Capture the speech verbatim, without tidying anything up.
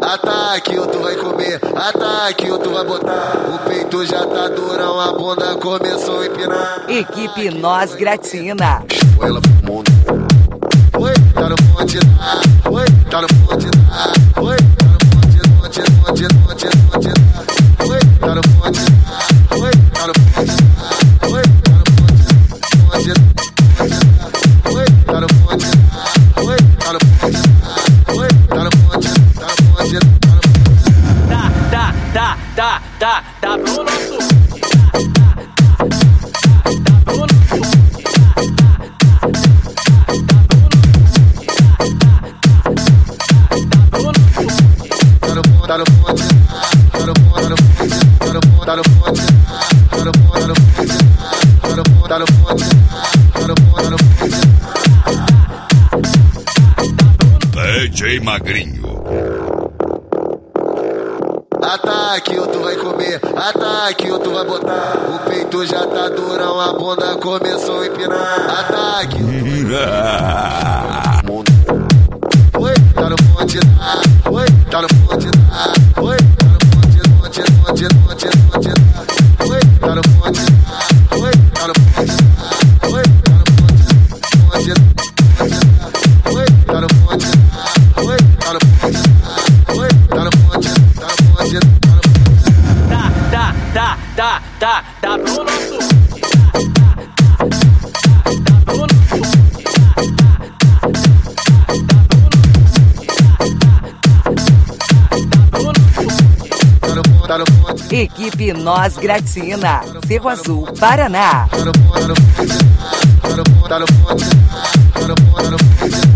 Ataque, ou tu vai comer. Ataque, ou tu vai botar. O peito já tá durão, a bunda começou a empinar. Equipe Nós Gratina. Ela pro mundo. Oi, tá no monte, oi, tá no monte, oi, tá no monte, monte, monte, monte, monte, oi, tá no monte, oi, tá no monte, oi, tá no monte, monte, oi, tá no monte, oi, tá no monte, oi, tá no monte, tá no monte, tá, tá, tá, tá, tá, tá pro nosso. Tá no ponte, tá no ponte, tá no ponte, tá no ponte, tá no ponte, tá no ponte, tá no ponte, tá no ponte, tá no ponte, tá no ponte, tá no ponte. D J Magrinho. Ataque, ou tu vai comer. Ataque, ou tu vai botar. O peito já tá durão, a bunda começou a empinar. Ataque, ou tu vai mundo. Oi, tá no ponte, oi, tá no ponte, oi, tá no ponte, ponte, ponte, ponte, ponte, oi, tá no ponte, oi, tá no ponte, oi, tá no ponte, ponte, ponte, oi, tá no ponte, oi, tá no ponte, oi, tá no ponte, tá no ponte, tá, tá, tá, tá, tá, tá pro nosso. Equipe Nós Gratina, Cerro Azul, Paraná. Tá no ponte, tá no ponte, tá no ponte, tá no ponte, tá no ponte.